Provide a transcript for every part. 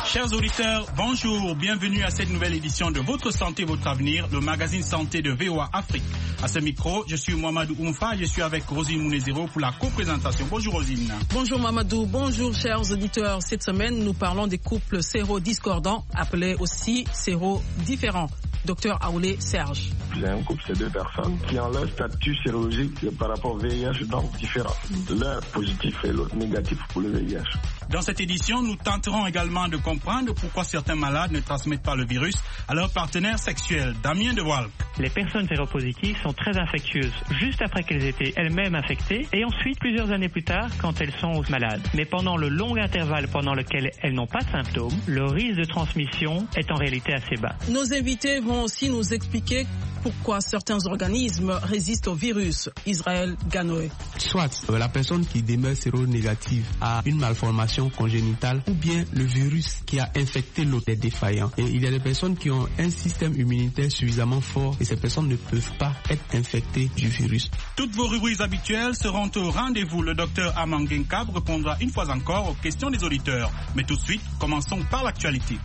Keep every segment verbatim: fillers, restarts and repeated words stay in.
Chers auditeurs, bonjour, bienvenue à cette nouvelle édition de Votre Santé, Votre Avenir, le magazine santé de V O A Afrique. À ce micro, je suis Mohamedou Oumfa, je suis avec Rosine Mounezero pour la co-présentation. Bonjour Rosine. Bonjour Mohamedou, bonjour chers auditeurs. Cette semaine, nous parlons des couples sérodiscordants, appelés aussi sérodifférents. Docteur Aoulé Serge. J'ai un couple, c'est deux personnes qui ont leur statut sérologique par rapport au V I H, donc différent. L'un positif et l'autre négatif pour le V I H. Dans cette édition, nous tenterons également de comprendre pourquoi certains malades ne transmettent pas le virus à leurs partenaires sexuels. Damien Dewalk. Les personnes séropositives sont très infectieuses juste après qu'elles étaient elles-mêmes infectées et ensuite plusieurs années plus tard quand elles sont malades. Mais pendant le long intervalle pendant lequel elles n'ont pas de symptômes, le risque de transmission est en réalité assez bas. Nos invités vont aussi nous expliquer pourquoi certains organismes résistent au virus. Israël Ganoé. Soit euh, la personne qui demeure séronégative a une malformation congénitale ou bien le virus qui a infecté l'autre est défaillant. Et il y a des personnes qui ont un système immunitaire suffisamment fort et ces personnes ne peuvent pas être infectées du virus. Toutes vos rubriques habituelles seront au rendez-vous. Le docteur Aman Genkab répondra une fois encore aux questions des auditeurs. Mais tout de suite, commençons par l'actualité.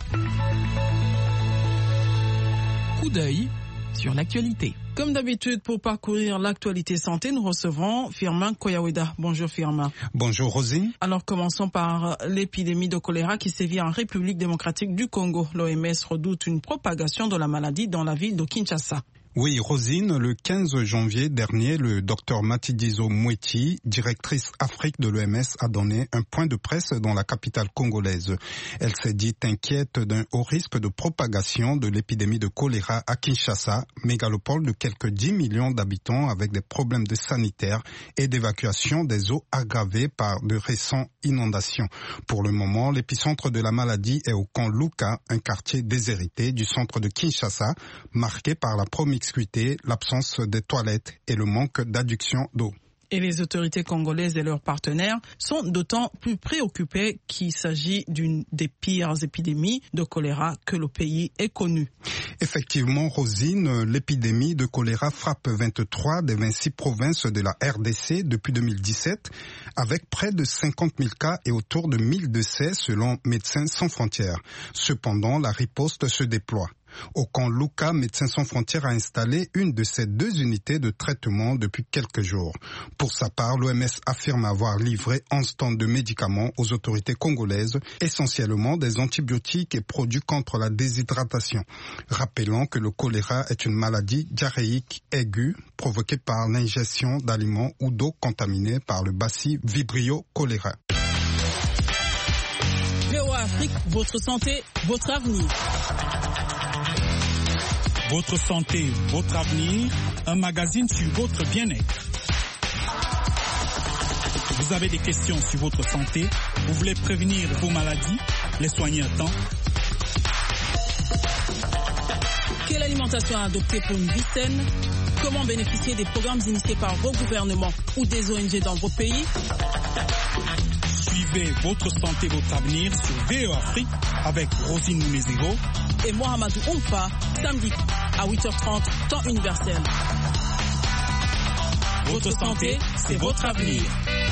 Coup d'œil sur l'actualité. Comme d'habitude, pour parcourir l'actualité santé, nous recevons Firmin Koyaweda. Bonjour Firmin. Bonjour Rosine. Alors commençons par l'épidémie de choléra qui sévit en République démocratique du Congo. L'O M S redoute une propagation de la maladie dans la ville de Kinshasa. Oui, Rosine, le quinze janvier dernier, le docteur Matshidiso Moeti, directrice Afrique de l'O M S, a donné un point de presse dans la capitale congolaise. Elle s'est dit inquiète d'un haut risque de propagation de l'épidémie de choléra à Kinshasa, mégalopole de quelques dix millions d'habitants avec des problèmes de sanitaire et d'évacuation des eaux aggravées par de récentes inondations. Pour le moment, l'épicentre de la maladie est au camp Luka, un quartier déshérité du centre de Kinshasa, marqué par la promiscuité, l'absence des toilettes et le manque d'adduction d'eau. Et les autorités congolaises et leurs partenaires sont d'autant plus préoccupés qu'il s'agit d'une des pires épidémies de choléra que le pays ait connue. Effectivement, Rosine, l'épidémie de choléra frappe vingt-trois des vingt-six provinces de la R D C depuis deux mille dix-sept, avec près de cinquante mille cas et autour de mille décès selon Médecins sans frontières. Cependant, la riposte se déploie. Au camp Luka, Médecins sans frontières a installé une de ces deux unités de traitement depuis quelques jours. Pour sa part, l'O M S affirme avoir livré onze tonnes de médicaments aux autorités congolaises, essentiellement des antibiotiques et produits contre la déshydratation. Rappelant que le choléra est une maladie diarrhéique aiguë provoquée par l'ingestion d'aliments ou d'eau contaminée par le bacille Vibrio choléra. V O A Afrique, votre santé, votre avenir. Votre santé, votre avenir, un magazine sur votre bien-être. Vous avez des questions sur votre santé, vous voulez prévenir vos maladies, les soigner à temps. Quelle alimentation adopter pour une vie saine? Comment bénéficier des programmes initiés par vos gouvernements ou des O N G dans vos pays? Suivez Votre santé, votre avenir sur V O A Afrique avec Rosine Mounezero et Mohamedou Oumfa, samedi à huit heures trente, temps universel. Votre santé, c'est votre avenir.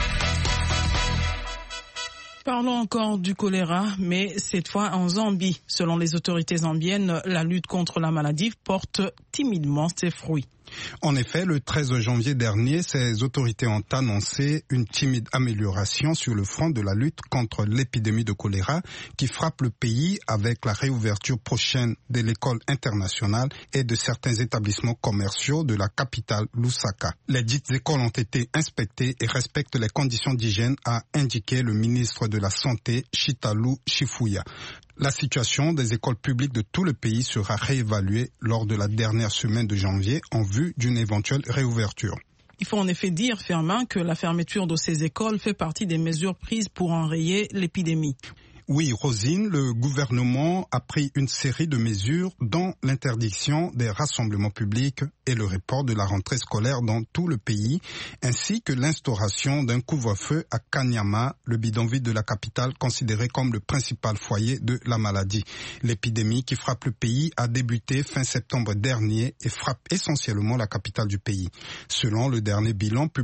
Parlons encore du choléra, mais cette fois en Zambie. Selon les autorités zambiennes, la lutte contre la maladie porte timidement ses fruits. En effet, le treize janvier dernier, ces autorités ont annoncé une timide amélioration sur le front de la lutte contre l'épidémie de choléra qui frappe le pays avec la réouverture prochaine de l'école internationale et de certains établissements commerciaux de la capitale Lusaka. Les dites écoles ont été inspectées et respectent les conditions d'hygiène, a indiqué le ministre de la Santé, Chitalu Chifuya. La situation des écoles publiques de tout le pays sera réévaluée lors de la dernière semaine de janvier en vue d'une éventuelle réouverture. Il faut en effet dire, Firmin, que la fermeture de ces écoles fait partie des mesures prises pour enrayer l'épidémie. Oui, Rosine, le gouvernement a pris une série de mesures dont l'interdiction des rassemblements publics et le report de la rentrée scolaire dans tout le pays, ainsi que l'instauration d'un couvre-feu à Kanyama, le bidonville de la capitale considéré comme le principal foyer de la maladie. L'épidémie qui frappe le pays a débuté fin septembre dernier et frappe essentiellement la capitale du pays. Selon le dernier bilan